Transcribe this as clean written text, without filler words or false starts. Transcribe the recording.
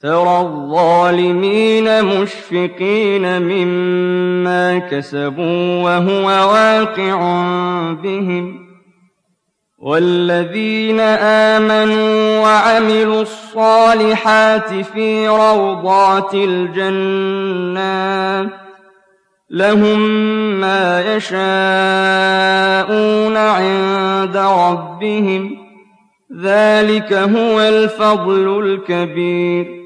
ترى الظالمين مشفقين مما كسبوا وهو واقع بهم والذين آمنوا وعملوا الصالحات في روضات الجنات لهم ما يشاءون عند ربهم ذلك هو الفضل الكبير